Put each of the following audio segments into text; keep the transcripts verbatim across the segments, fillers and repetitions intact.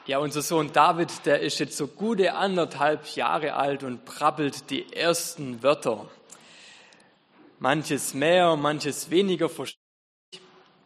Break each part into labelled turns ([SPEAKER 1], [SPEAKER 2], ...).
[SPEAKER 1] Ja, unser Sohn David, der ist jetzt so gute anderthalb Jahre alt und brabbelt die ersten Wörter. Manches mehr, manches weniger verstehe ich.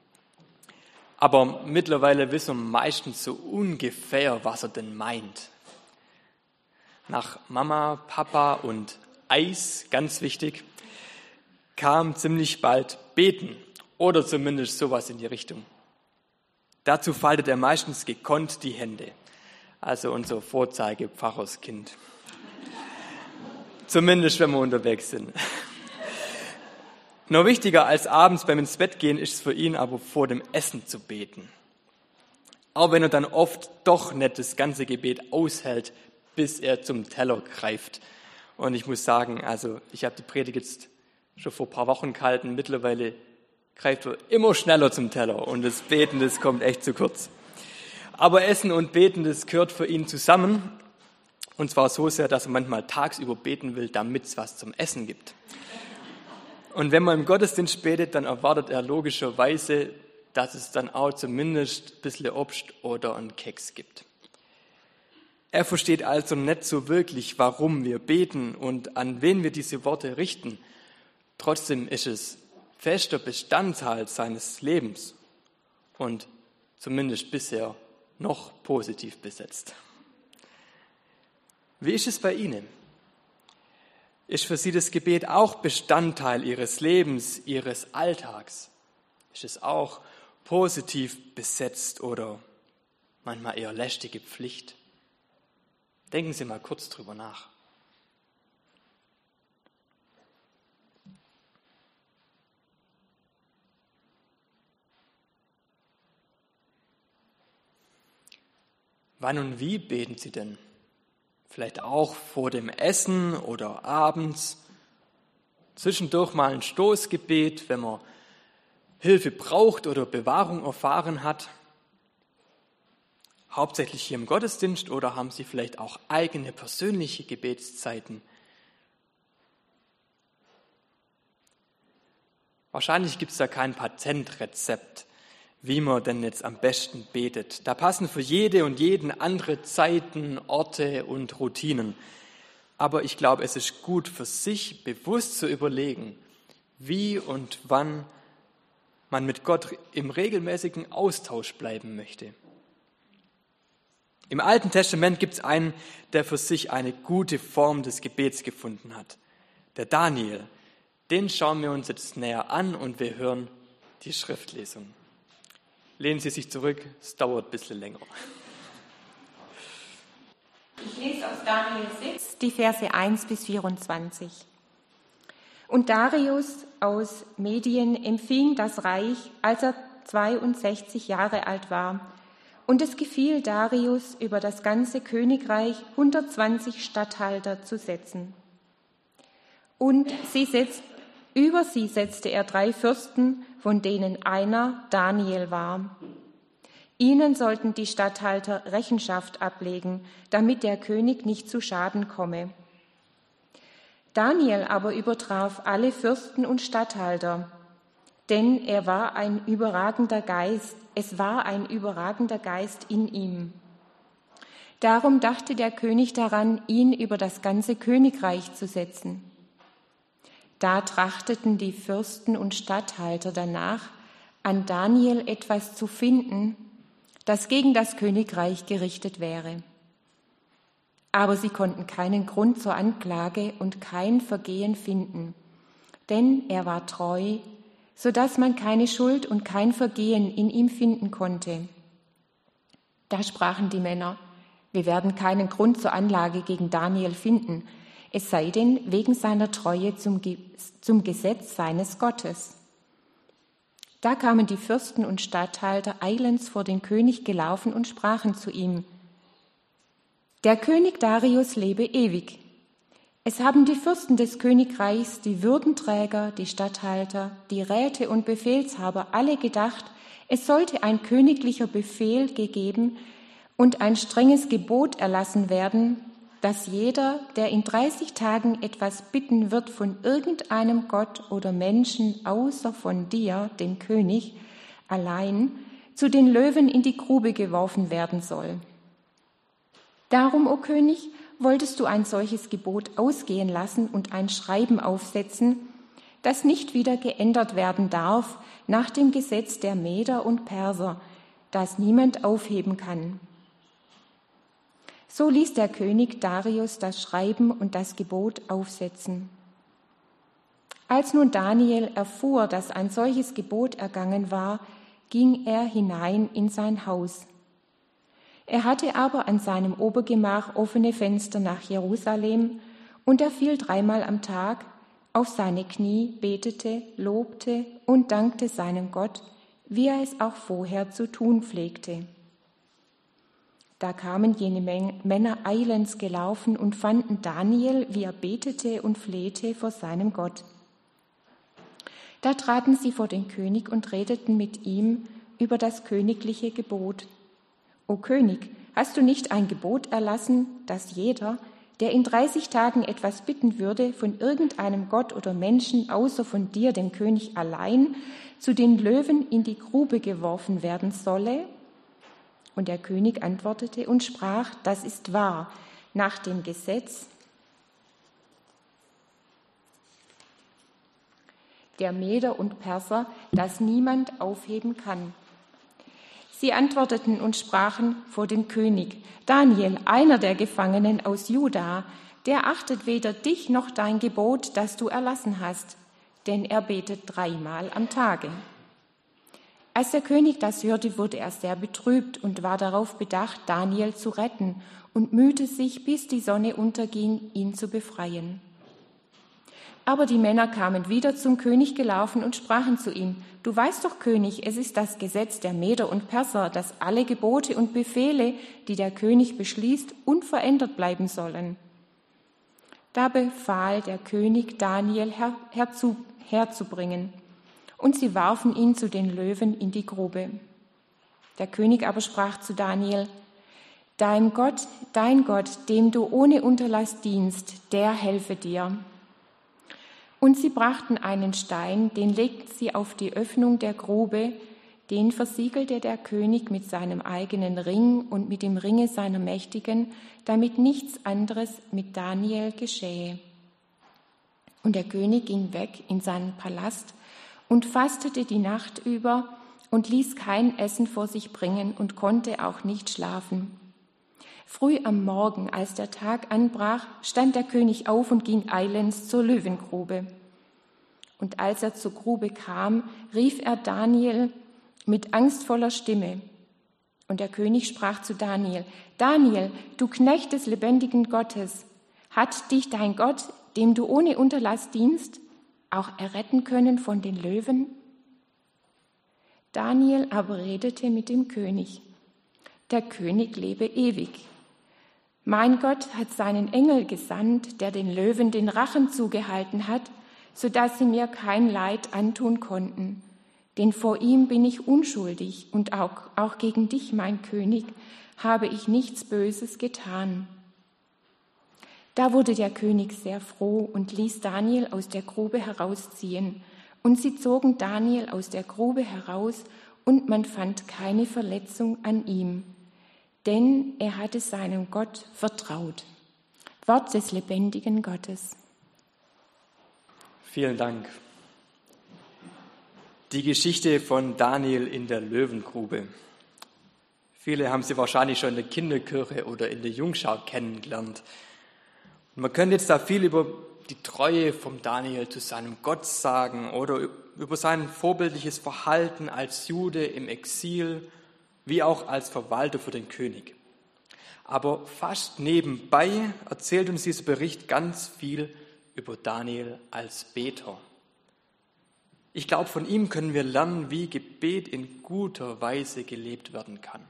[SPEAKER 1] Aber mittlerweile wissen wir meistens so ungefähr, was er denn meint. Nach Mama, Papa und Eis, ganz wichtig, kam ziemlich bald Beten oder zumindest sowas in die Richtung. Dazu faltet er meistens gekonnt die Hände, also unser Vorzeige-Pfarrerskind. Zumindest, wenn wir unterwegs sind. Noch wichtiger als abends beim ins Bett gehen ist es für ihn aber vor dem Essen zu beten. Auch wenn er dann oft doch nicht das ganze Gebet aushält, bis er zum Teller greift. Und ich muss sagen, also ich habe die Predigt jetzt schon vor ein paar Wochen gehalten, mittlerweile greift er immer schneller zum Teller und das Beten, das kommt echt zu kurz. Aber Essen und Beten, das gehört für ihn zusammen. Und zwar so sehr, dass er manchmal tagsüber beten will, damit es was zum Essen gibt. Und wenn man im Gottesdienst betet, dann erwartet er logischerweise, dass es dann auch zumindest ein bisschen Obst oder einen Keks gibt. Er versteht also nicht so wirklich, warum wir beten und an wen wir diese Worte richten. Trotzdem ist es fester Bestandteil seines Lebens und zumindest bisher noch positiv besetzt. Wie ist es bei Ihnen? Ist für Sie das Gebet auch Bestandteil Ihres Lebens, Ihres Alltags? Ist es auch positiv besetzt oder manchmal eher lästige Pflicht? Denken Sie mal kurz drüber nach. Wann und wie beten Sie denn? Vielleicht auch vor dem Essen oder abends. Zwischendurch mal ein Stoßgebet, wenn man Hilfe braucht oder Bewahrung erfahren hat. Hauptsächlich hier im Gottesdienst oder haben Sie vielleicht auch eigene persönliche Gebetszeiten? Wahrscheinlich gibt es da kein Patentrezept, wie man denn jetzt am besten betet. Da passen für jede und jeden andere Zeiten, Orte und Routinen. Aber ich glaube, es ist gut für sich bewusst zu überlegen, wie und wann man mit Gott im regelmäßigen Austausch bleiben möchte. Im Alten Testament gibt es einen, der für sich eine gute Form des Gebets gefunden hat. Der Daniel. Den schauen wir uns jetzt näher an und wir hören die Schriftlesung. Lehnen Sie sich zurück, es dauert ein bisschen länger.
[SPEAKER 2] Ich lese aus Daniel sechs, die Verse eins bis vierundzwanzig. Und Darius aus Medien empfing das Reich, als er zweiundsechzig Jahre alt war. Und es gefiel Darius, über das ganze Königreich hundertzwanzig Statthalter zu setzen. Und sie setzt, über sie setzte er drei Fürsten, von denen einer Daniel war. Ihnen sollten die Statthalter Rechenschaft ablegen, damit der König nicht zu Schaden komme. Daniel aber übertraf alle Fürsten und Statthalter, denn er war ein überragender Geist, es war ein überragender Geist in ihm. Darum dachte der König daran, ihn über das ganze Königreich zu setzen. Da trachteten die Fürsten und Statthalter danach, an Daniel etwas zu finden, das gegen das Königreich gerichtet wäre. Aber sie konnten keinen Grund zur Anklage und kein Vergehen finden, denn er war treu, so dass man keine Schuld und kein Vergehen in ihm finden konnte. Da sprachen die Männer: Wir werden keinen Grund zur Anklage gegen Daniel finden, es sei denn wegen seiner Treue zum, Ge- zum Gesetz seines Gottes. Da kamen die Fürsten und Statthalter eilends vor den König gelaufen und sprachen zu ihm: Der König Darius lebe ewig. Es haben die Fürsten des Königreichs, die Würdenträger, die Statthalter, die Räte und Befehlshaber alle gedacht, es sollte ein königlicher Befehl gegeben und ein strenges Gebot erlassen werden, dass jeder, der in dreißig Tagen etwas bitten wird von irgendeinem Gott oder Menschen außer von dir, dem König, allein, zu den Löwen in die Grube geworfen werden soll. Darum, o König, wolltest du ein solches Gebot ausgehen lassen und ein Schreiben aufsetzen, das nicht wieder geändert werden darf nach dem Gesetz der Meder und Perser, das niemand aufheben kann. So ließ der König Darius das Schreiben und das Gebot aufsetzen. Als nun Daniel erfuhr, dass ein solches Gebot ergangen war, ging er hinein in sein Haus. Er hatte aber an seinem Obergemach offene Fenster nach Jerusalem, und er fiel dreimal am Tag auf seine Knie, betete, lobte und dankte seinem Gott, wie er es auch vorher zu tun pflegte. Da kamen jene Männer eilends gelaufen und fanden Daniel, wie er betete und flehte vor seinem Gott. Da traten sie vor den König und redeten mit ihm über das königliche Gebot. O König, hast du nicht ein Gebot erlassen, dass jeder, der in dreißig Tagen etwas bitten würde, von irgendeinem Gott oder Menschen außer von dir, dem König allein, zu den Löwen in die Grube geworfen werden solle? Und der König antwortete und sprach, das ist wahr, nach dem Gesetz der Meder und Perser, das niemand aufheben kann. Sie antworteten und sprachen vor dem König, Daniel, einer der Gefangenen aus Juda, der achtet weder dich noch dein Gebot, das du erlassen hast, denn er betet dreimal am Tage. Als der König das hörte, wurde er sehr betrübt und war darauf bedacht, Daniel zu retten und mühte sich, bis die Sonne unterging, ihn zu befreien. Aber die Männer kamen wieder zum König gelaufen und sprachen zu ihm, du weißt doch, König, es ist das Gesetz der Meder und Perser, dass alle Gebote und Befehle, die der König beschließt, unverändert bleiben sollen. Da befahl der König, Daniel her, herzu, herzubringen, und sie warfen ihn zu den Löwen in die Grube. Der König aber sprach zu Daniel, dein Gott, dein Gott, dem du ohne Unterlass dienst, der helfe dir. Und sie brachten einen Stein, den legten sie auf die Öffnung der Grube, den versiegelte der König mit seinem eigenen Ring und mit dem Ringe seiner Mächtigen, damit nichts anderes mit Daniel geschähe. Und der König ging weg in seinen Palast und fastete die Nacht über und ließ kein Essen vor sich bringen und konnte auch nicht schlafen. Früh am Morgen, als der Tag anbrach, stand der König auf und ging eilends zur Löwengrube. Und als er zur Grube kam, rief er Daniel mit angstvoller Stimme. Und der König sprach zu Daniel, Daniel, du Knecht des lebendigen Gottes, hat dich dein Gott, dem du ohne Unterlass dienst, auch erretten können von den Löwen? Daniel aber redete mit dem König. Der König lebe ewig. Mein Gott hat seinen Engel gesandt, der den Löwen den Rachen zugehalten hat, so dass sie mir kein Leid antun konnten. Denn vor ihm bin ich unschuldig und auch, auch gegen dich, mein König, habe ich nichts Böses getan. Da wurde der König sehr froh und ließ Daniel aus der Grube herausziehen. Und sie zogen Daniel aus der Grube heraus, und man fand keine Verletzung an ihm, denn er hatte seinem Gott vertraut. Wort des lebendigen Gottes.
[SPEAKER 1] Vielen Dank. Die Geschichte von Daniel in der Löwengrube. Viele haben sie wahrscheinlich schon in der Kinderkirche oder in der Jungschau kennengelernt. Und man könnte jetzt da viel über die Treue vom Daniel zu seinem Gott sagen oder über sein vorbildliches Verhalten als Jude im Exil, wie auch als Verwalter für den König. Aber fast nebenbei erzählt uns dieser Bericht ganz viel über Daniel als Beter. Ich glaube, von ihm können wir lernen, wie Gebet in guter Weise gelebt werden kann.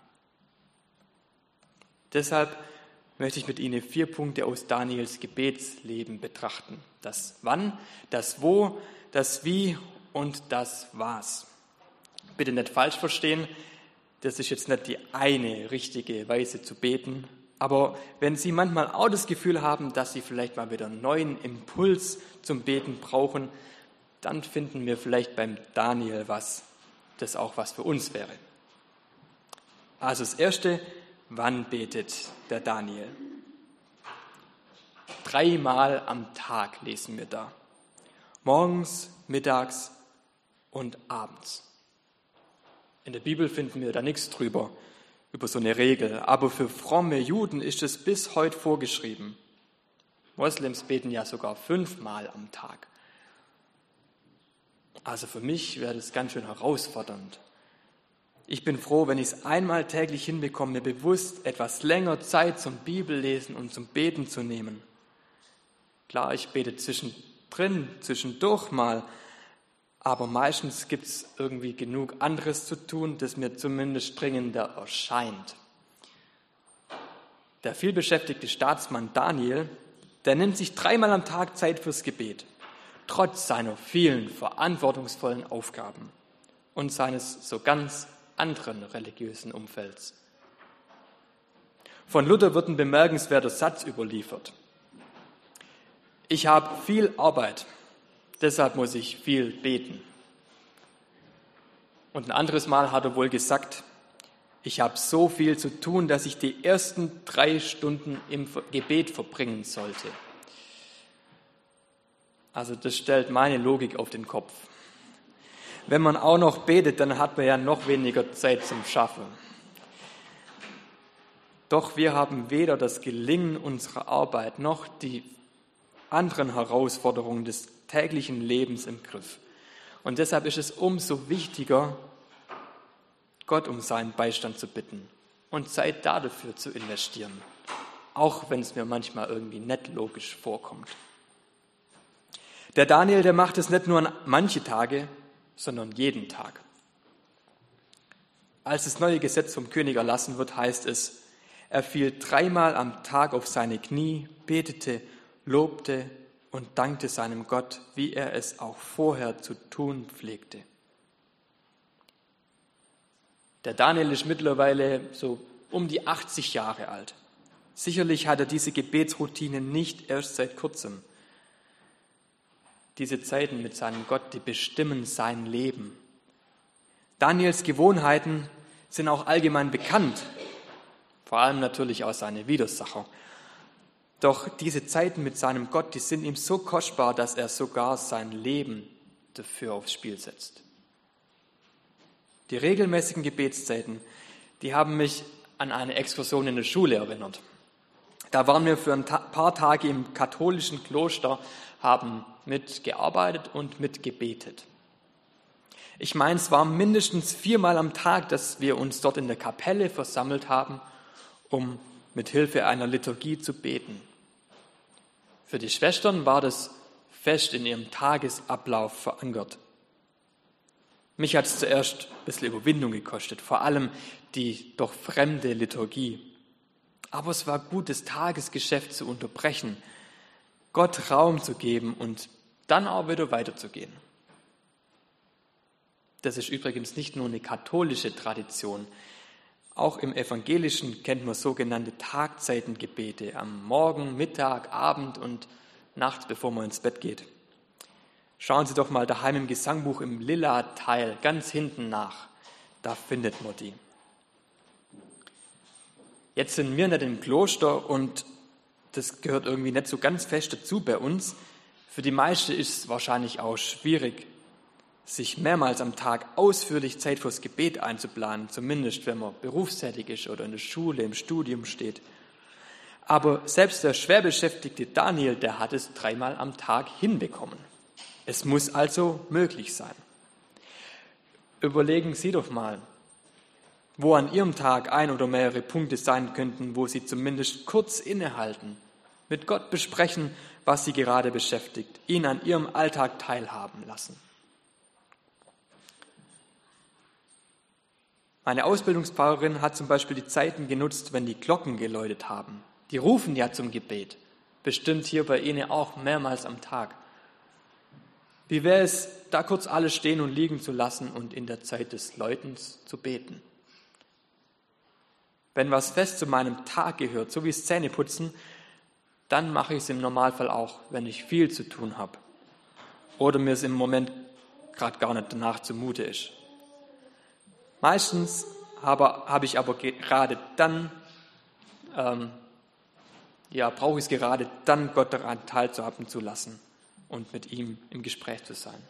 [SPEAKER 1] Deshalb möchte ich mit Ihnen vier Punkte aus Daniels Gebetsleben betrachten. Das Wann, das Wo, das Wie und das Was. Bitte nicht falsch verstehen, das ist jetzt nicht die eine richtige Weise zu beten, aber wenn Sie manchmal auch das Gefühl haben, dass Sie vielleicht mal wieder einen neuen Impuls zum Beten brauchen, dann finden wir vielleicht beim Daniel was, das auch was für uns wäre. Also das Erste, Wann betet der Daniel? Dreimal am Tag lesen wir da. Morgens, mittags und abends. In der Bibel finden wir da nichts drüber, über so eine Regel. Aber für fromme Juden ist es bis heute vorgeschrieben. Moslems beten ja sogar fünfmal am Tag. Also für mich wäre das ganz schön herausfordernd. Ich bin froh, wenn ich es einmal täglich hinbekomme, mir bewusst etwas länger Zeit zum Bibellesen und zum Beten zu nehmen. Klar, ich bete zwischendrin, zwischendurch mal, aber meistens gibt es irgendwie genug anderes zu tun, das mir zumindest dringender erscheint. Der vielbeschäftigte Staatsmann Daniel, der nimmt sich dreimal am Tag Zeit fürs Gebet, trotz seiner vielen verantwortungsvollen Aufgaben und seines so ganz anderen religiösen Umfelds. Von Luther wird ein bemerkenswerter Satz überliefert. Ich habe viel Arbeit, deshalb muss ich viel beten. Und ein anderes Mal hat er wohl gesagt, ich habe so viel zu tun, dass ich die ersten drei Stunden im Gebet verbringen sollte. Also das stellt meine Logik auf den Kopf. Wenn man auch noch betet, dann hat man ja noch weniger Zeit zum Schaffen. Doch wir haben weder das Gelingen unserer Arbeit noch die anderen Herausforderungen des täglichen Lebens im Griff. Und deshalb ist es umso wichtiger, Gott um seinen Beistand zu bitten und Zeit dafür zu investieren, auch wenn es mir manchmal irgendwie nicht logisch vorkommt. Der Daniel, der macht es nicht nur an manche Tage, sondern jeden Tag. Als das neue Gesetz vom König erlassen wird, heißt es, er fiel dreimal am Tag auf seine Knie, betete, lobte und dankte seinem Gott, wie er es auch vorher zu tun pflegte. Der Daniel ist mittlerweile so um die achtzig Jahre alt. Sicherlich hat er diese Gebetsroutine nicht erst seit kurzem. Diese Zeiten mit seinem Gott, die bestimmen sein Leben. Daniels Gewohnheiten sind auch allgemein bekannt, vor allem natürlich auch seine Widersacher. Doch diese Zeiten mit seinem Gott, die sind ihm so kostbar, dass er sogar sein Leben dafür aufs Spiel setzt. Die regelmäßigen Gebetszeiten, die haben mich an eine Exkursion in der Schule erinnert. Da waren wir für ein paar Tage im katholischen Kloster, haben mitgearbeitet und mitgebetet. Ich meine, es war mindestens viermal am Tag, dass wir uns dort in der Kapelle versammelt haben, um mit Hilfe einer Liturgie zu beten. Für die Schwestern war das fest in ihrem Tagesablauf verankert. Mich hat es zuerst ein bisschen Überwindung gekostet, vor allem die doch fremde Liturgie. Aber es war gut, das Tagesgeschäft zu unterbrechen, Gott Raum zu geben und dann auch wieder weiterzugehen. Das ist übrigens nicht nur eine katholische Tradition. Auch im Evangelischen kennt man sogenannte Tagzeitengebete am Morgen, Mittag, Abend und nachts, bevor man ins Bett geht. Schauen Sie doch mal daheim im Gesangbuch im Lilla-Teil ganz hinten nach. Da findet man die. Jetzt sind wir nicht im Kloster und das gehört irgendwie nicht so ganz fest dazu bei uns. Für die meisten ist es wahrscheinlich auch schwierig, sich mehrmals am Tag ausführlich Zeit fürs Gebet einzuplanen, zumindest wenn man berufstätig ist oder in der Schule, im Studium steht. Aber selbst der schwer beschäftigte Daniel, der hat es dreimal am Tag hinbekommen. Es muss also möglich sein. Überlegen Sie doch mal, wo an Ihrem Tag ein oder mehrere Punkte sein könnten, wo Sie zumindest kurz innehalten, mit Gott besprechen, was Sie gerade beschäftigt, ihn an Ihrem Alltag teilhaben lassen. Meine Ausbildungspfarrerin hat zum Beispiel die Zeiten genutzt, wenn die Glocken geläutet haben. Die rufen ja zum Gebet, bestimmt hier bei Ihnen auch mehrmals am Tag. Wie wäre es, da kurz alles stehen und liegen zu lassen und in der Zeit des Läutens zu beten? Wenn was fest zu meinem Tag gehört, so wie das Zähneputzen, dann mache ich es im Normalfall auch, wenn ich viel zu tun habe oder mir es im Moment gerade gar nicht danach zumute ist. Meistens habe, habe ich aber gerade dann ähm, ja, brauche ich es gerade dann, Gott daran teilzuhaben zu lassen und mit ihm im Gespräch zu sein.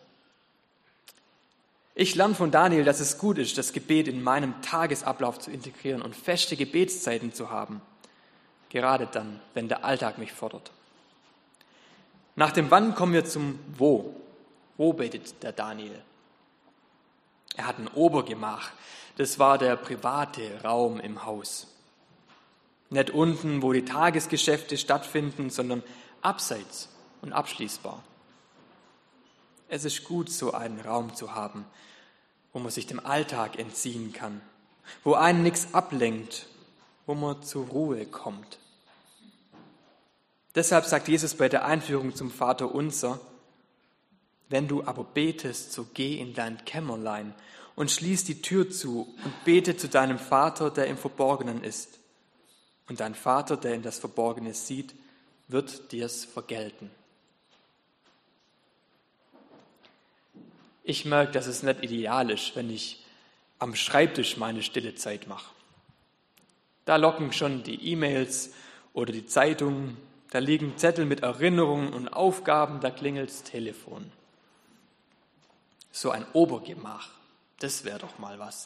[SPEAKER 1] Ich lerne von Daniel, dass es gut ist, das Gebet in meinem Tagesablauf zu integrieren und feste Gebetszeiten zu haben, gerade dann, wenn der Alltag mich fordert. Nach dem Wann kommen wir zum Wo. Wo betet der Daniel? Er hat ein Obergemach. Das war der private Raum im Haus. Nicht unten, wo die Tagesgeschäfte stattfinden, sondern abseits und abschließbar. Es ist gut, so einen Raum zu haben, wo man sich dem Alltag entziehen kann, wo einen nichts ablenkt, wo man zur Ruhe kommt. Deshalb sagt Jesus bei der Einführung zum Vaterunser: Wenn du aber betest, so geh in dein Kämmerlein und schließ die Tür zu und bete zu deinem Vater, der im Verborgenen ist. Und dein Vater, der in das Verborgene sieht, wird dir's vergelten. Ich merke, dass es nicht ideal ist, wenn ich am Schreibtisch meine stille Zeit mache. Da locken schon die E-Mails oder die Zeitungen, da liegen Zettel mit Erinnerungen und Aufgaben, da klingelt das Telefon. So ein Obergemach, das wäre doch mal was.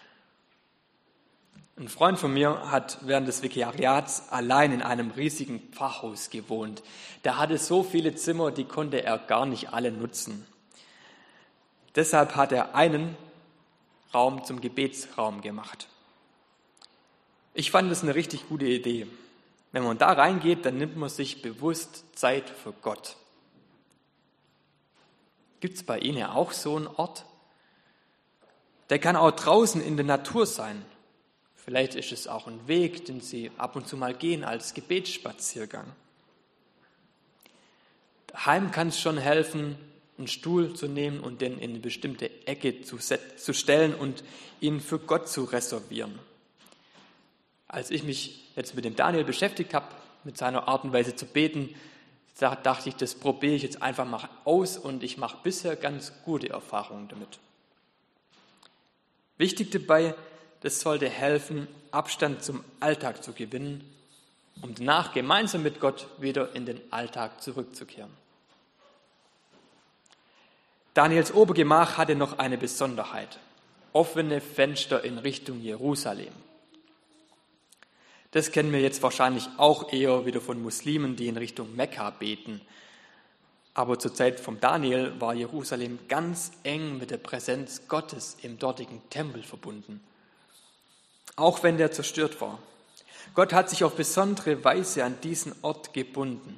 [SPEAKER 1] Ein Freund von mir hat während des Vikariats allein in einem riesigen Pfarrhaus gewohnt. Der hatte so viele Zimmer, die konnte er gar nicht alle nutzen. Deshalb hat er einen Raum zum Gebetsraum gemacht. Ich fand das eine richtig gute Idee. Wenn man da reingeht, dann nimmt man sich bewusst Zeit für Gott. Gibt es bei Ihnen auch so einen Ort? Der kann auch draußen in der Natur sein. Vielleicht ist es auch ein Weg, den Sie ab und zu mal gehen als Gebetsspaziergang. Daheim kann es schon helfen, einen Stuhl zu nehmen und den in eine bestimmte Ecke zu, set- zu stellen und ihn für Gott zu reservieren. Als ich mich jetzt mit dem Daniel beschäftigt habe, mit seiner Art und Weise zu beten, da dachte ich, das probiere ich jetzt einfach mal aus und ich mache bisher ganz gute Erfahrungen damit. Wichtig dabei, das sollte helfen, Abstand zum Alltag zu gewinnen, um danach gemeinsam mit Gott wieder in den Alltag zurückzukehren. Daniels Obergemach hatte noch eine Besonderheit: offene Fenster in Richtung Jerusalem. Das kennen wir jetzt wahrscheinlich auch eher wieder von Muslimen, die in Richtung Mekka beten. Aber zur Zeit von Daniel war Jerusalem ganz eng mit der Präsenz Gottes im dortigen Tempel verbunden. Auch wenn der zerstört war. Gott hat sich auf besondere Weise an diesen Ort gebunden.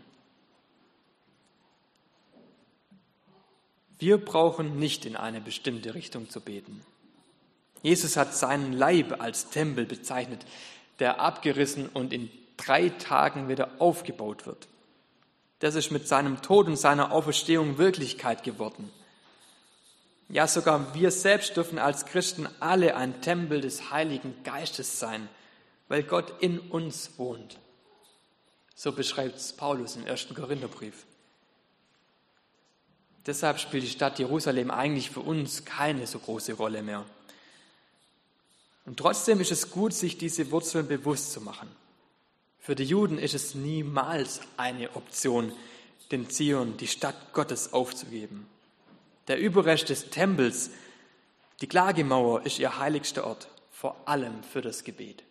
[SPEAKER 1] Wir brauchen nicht in eine bestimmte Richtung zu beten. Jesus hat seinen Leib als Tempel bezeichnet, der abgerissen und in drei Tagen wieder aufgebaut wird. Das ist mit seinem Tod und seiner Auferstehung Wirklichkeit geworden. Ja, sogar wir selbst dürfen als Christen alle ein Tempel des Heiligen Geistes sein, weil Gott in uns wohnt. So beschreibt es Paulus im ersten Korintherbrief. Deshalb spielt die Stadt Jerusalem eigentlich für uns keine so große Rolle mehr. Und trotzdem ist es gut, sich diese Wurzeln bewusst zu machen. Für die Juden ist es niemals eine Option, den Zion, die Stadt Gottes, aufzugeben. Der Überrest des Tempels, die Klagemauer, ist ihr heiligster Ort, vor allem für das Gebet.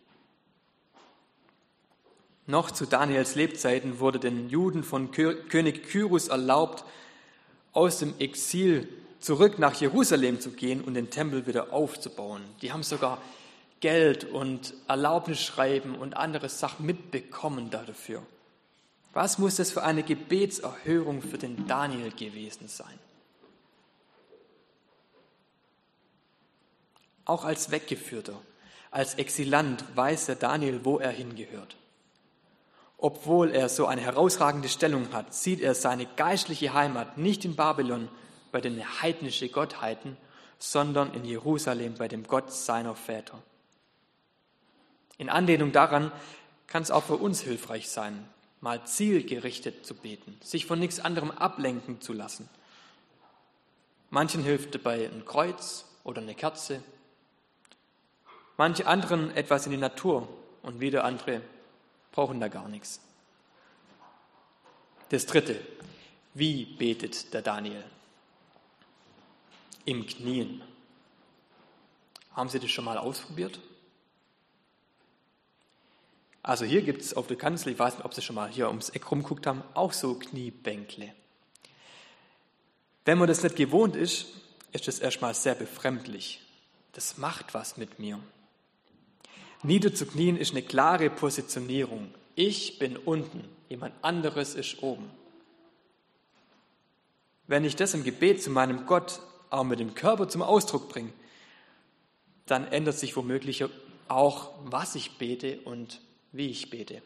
[SPEAKER 1] Noch zu Daniels Lebzeiten wurde den Juden von König Kyrus erlaubt, aus dem Exil zurück nach Jerusalem zu gehen und den Tempel wieder aufzubauen. Die haben sogar Geld und Erlaubnisschreiben und andere Sachen mitbekommen dafür. Was muss das für eine Gebetserhörung für den Daniel gewesen sein? Auch als Weggeführter, als Exilant weiß der Daniel, wo er hingehört. Obwohl er so eine herausragende Stellung hat, sieht er seine geistliche Heimat nicht in Babylon bei den heidnischen Gottheiten, sondern in Jerusalem bei dem Gott seiner Väter. In Anlehnung daran kann es auch für uns hilfreich sein, mal zielgerichtet zu beten, sich von nichts anderem ablenken zu lassen. Manchen hilft dabei ein Kreuz oder eine Kerze, manche anderen etwas in die Natur und wieder andere brauchen da gar nichts. Das dritte, wie betet der Daniel? Im Knien. Haben Sie das schon mal ausprobiert? Also hier gibt es auf der Kanzel, ich weiß nicht, ob Sie schon mal hier ums Eck rumgeguckt haben, auch so Kniebänkle. Wenn man das nicht gewohnt ist, ist das erstmal sehr befremdlich. Das macht was mit mir. Niederzuknien ist eine klare Positionierung. Ich bin unten, jemand anderes ist oben. Wenn ich das im Gebet zu meinem Gott auch mit dem Körper zum Ausdruck bringe, dann ändert sich womöglich auch, was ich bete und wie ich bete.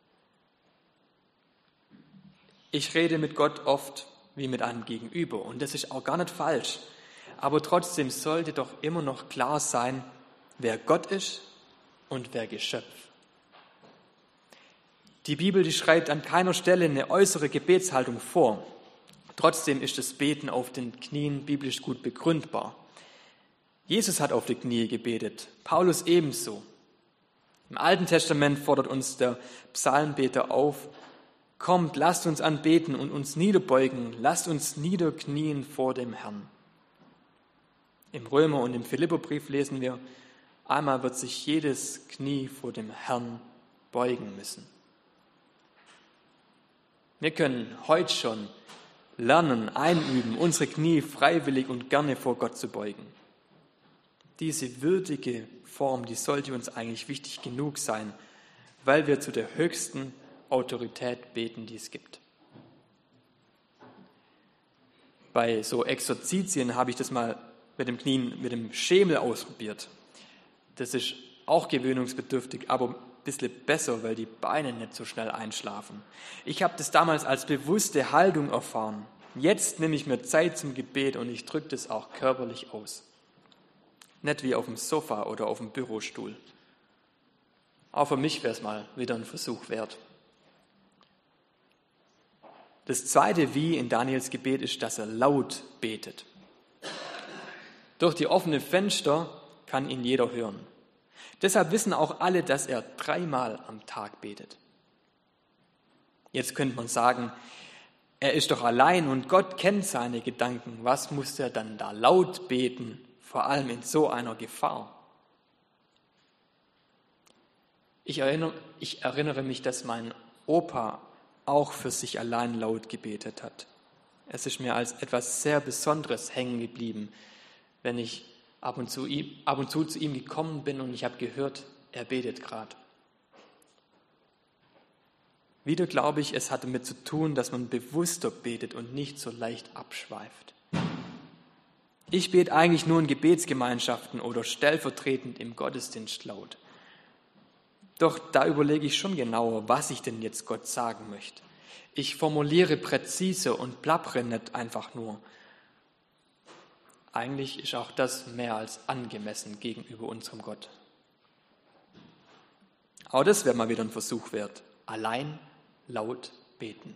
[SPEAKER 1] Ich rede mit Gott oft wie mit einem Gegenüber und das ist auch gar nicht falsch. Aber trotzdem sollte doch immer noch klar sein, wer Gott ist und wer Geschöpf. Die Bibel, die schreibt an keiner Stelle eine äußere Gebetshaltung vor. Trotzdem ist das Beten auf den Knien biblisch gut begründbar. Jesus hat auf die Knie gebetet, Paulus ebenso. Im Alten Testament fordert uns der Psalmbeter auf, kommt, lasst uns anbeten und uns niederbeugen, lasst uns niederknien vor dem Herrn. Im Römer- und im Philipperbrief lesen wir, einmal wird sich jedes Knie vor dem Herrn beugen müssen. Wir können heute schon lernen, einüben, unsere Knie freiwillig und gerne vor Gott zu beugen. Diese würdige Form, die sollte uns eigentlich wichtig genug sein, weil wir zu der höchsten Autorität beten, die es gibt. Bei so Exerzitien habe ich das mal mit dem Knien, mit dem Schemel ausprobiert. Das ist auch gewöhnungsbedürftig, aber ein bisschen besser, weil die Beine nicht so schnell einschlafen. Ich habe das damals als bewusste Haltung erfahren. Jetzt nehme ich mir Zeit zum Gebet und ich drücke das auch körperlich aus. Nicht wie auf dem Sofa oder auf dem Bürostuhl. Auch für mich wäre es mal wieder ein Versuch wert. Das zweite Wie in Daniels Gebet ist, dass er laut betet. Durch die offenen Fenster kann ihn jeder hören. Deshalb wissen auch alle, dass er dreimal am Tag betet. Jetzt könnte man sagen, er ist doch allein und Gott kennt seine Gedanken. Was muss er dann da laut beten, vor allem in so einer Gefahr? Ich erinnere, ich erinnere mich, dass mein Opa auch für sich allein laut gebetet hat. Es ist mir als etwas sehr Besonderes hängen geblieben, wenn ich ab und zu, ab und zu zu ihm gekommen bin und ich habe gehört, er betet gerade. Wieder glaube ich, es hat damit zu tun, dass man bewusster betet und nicht so leicht abschweift. Ich bete eigentlich nur in Gebetsgemeinschaften oder stellvertretend im Gottesdienst laut. Doch da überlege ich schon genauer, was ich denn jetzt Gott sagen möchte. Ich formuliere präzise und plappere nicht einfach nur. Eigentlich ist auch das mehr als angemessen gegenüber unserem Gott. Aber das wäre mal wieder ein Versuch wert. Allein laut beten.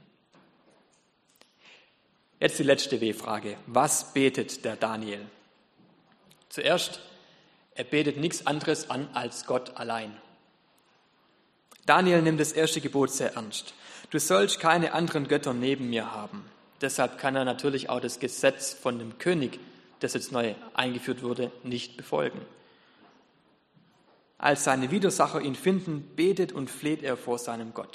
[SPEAKER 1] Jetzt die letzte W-Frage. Was betet der Daniel? Zuerst, er betet nichts anderes an als Gott allein. Daniel nimmt das erste Gebot sehr ernst. Du sollst keine anderen Götter neben mir haben. Deshalb kann er natürlich auch das Gesetz von dem König, das jetzt neu eingeführt wurde, nicht befolgen. Als seine Widersacher ihn finden, betet und fleht er vor seinem Gott.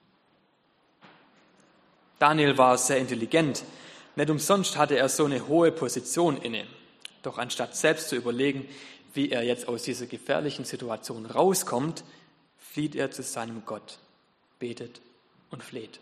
[SPEAKER 1] Daniel war sehr intelligent. Nicht umsonst hatte er so eine hohe Position inne. Doch anstatt selbst zu überlegen, wie er jetzt aus dieser gefährlichen Situation rauskommt, flieht er zu seinem Gott, betet und fleht.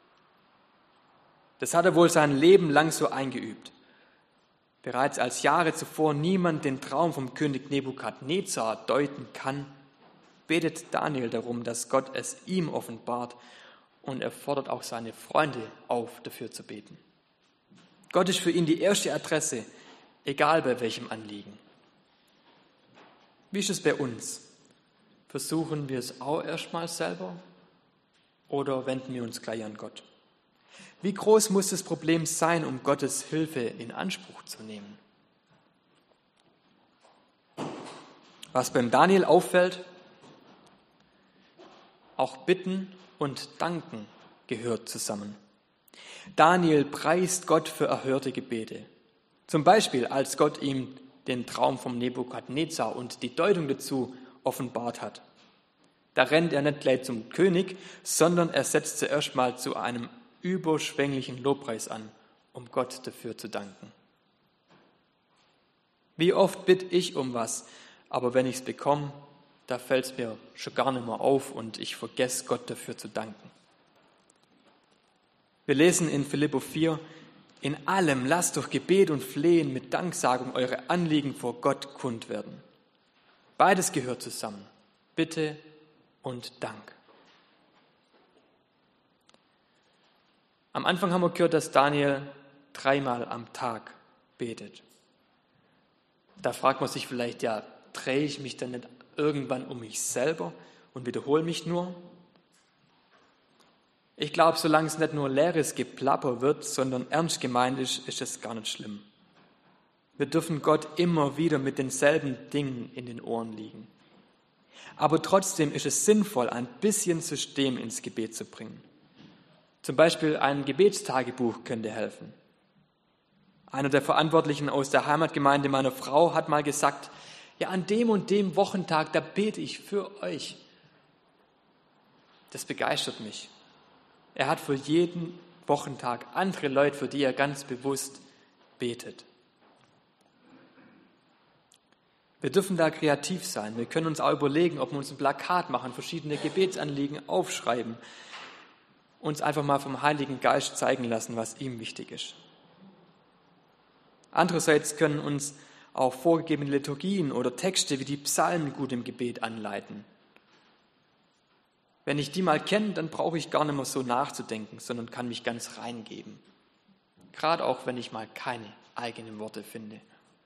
[SPEAKER 1] Das hat er wohl sein Leben lang so eingeübt. Bereits als Jahre zuvor niemand den Traum vom König Nebukadnezar deuten kann, betet Daniel darum, dass Gott es ihm offenbart, und er fordert auch seine Freunde auf, dafür zu beten. Gott ist für ihn die erste Adresse, egal bei welchem Anliegen. Wie ist es bei uns? Versuchen wir es auch erstmal selber oder wenden wir uns gleich an Gott? Wie groß muss das Problem sein, um Gottes Hilfe in Anspruch zu nehmen? Was beim Daniel auffällt, auch Bitten und Danken gehört zusammen. Daniel preist Gott für erhörte Gebete. Zum Beispiel, als Gott ihm den Traum vom Nebukadnezar und die Deutung dazu offenbart hat. Da rennt er nicht gleich zum König, sondern er setzt zuerst mal zu einem überschwänglichen Lobpreis an, um Gott dafür zu danken. Wie oft bitte ich um was, aber wenn ich es bekomme, da fällt es mir schon gar nicht mehr auf und ich vergesse Gott dafür zu danken. Wir lesen in Philipper vier, in allem lasst durch Gebet und Flehen mit Danksagung eure Anliegen vor Gott kund werden. Beides gehört zusammen, Bitte und Dank. Am Anfang haben wir gehört, dass Daniel dreimal am Tag betet. Da fragt man sich vielleicht, ja, drehe ich mich dann nicht irgendwann um mich selber und wiederhole mich nur? Ich glaube, solange es nicht nur leeres Geplapper wird, sondern ernst gemeint ist, ist es gar nicht schlimm. Wir dürfen Gott immer wieder mit denselben Dingen in den Ohren liegen. Aber trotzdem ist es sinnvoll, ein bisschen System ins Gebet zu bringen. Zum Beispiel ein Gebetstagebuch könnte helfen. Einer der Verantwortlichen aus der Heimatgemeinde meiner Frau hat mal gesagt, ja, an dem und dem Wochentag, da bete ich für euch. Das begeistert mich. Er hat für jeden Wochentag andere Leute, für die er ganz bewusst betet. Wir dürfen da kreativ sein. Wir können uns auch überlegen, ob wir uns ein Plakat machen, verschiedene Gebetsanliegen aufschreiben, uns einfach mal vom Heiligen Geist zeigen lassen, was ihm wichtig ist. Andererseits können uns auch vorgegebene Liturgien oder Texte wie die Psalmen gut im Gebet anleiten. Wenn ich die mal kenne, dann brauche ich gar nicht mehr so nachzudenken, sondern kann mich ganz reingeben. Gerade auch, wenn ich mal keine eigenen Worte finde.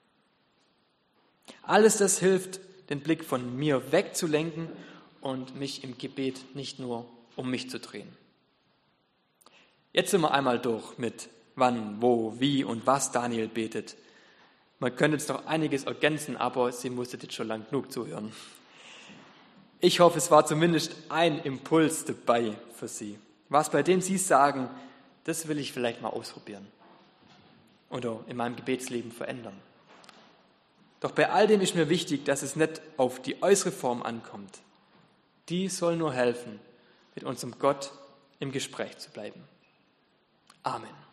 [SPEAKER 1] Alles das hilft, den Blick von mir wegzulenken und mich im Gebet nicht nur um mich zu drehen. Jetzt sind wir einmal durch mit wann, wo, wie und was Daniel betet. Man könnte jetzt noch einiges ergänzen, aber Sie musstet jetzt schon lang genug zuhören. Ich hoffe, es war zumindest ein Impuls dabei für Sie. Was, bei dem Sie sagen, das will ich vielleicht mal ausprobieren oder in meinem Gebetsleben verändern. Doch bei all dem ist mir wichtig, dass es nicht auf die äußere Form ankommt. Die soll nur helfen, mit unserem Gott im Gespräch zu bleiben. Amen.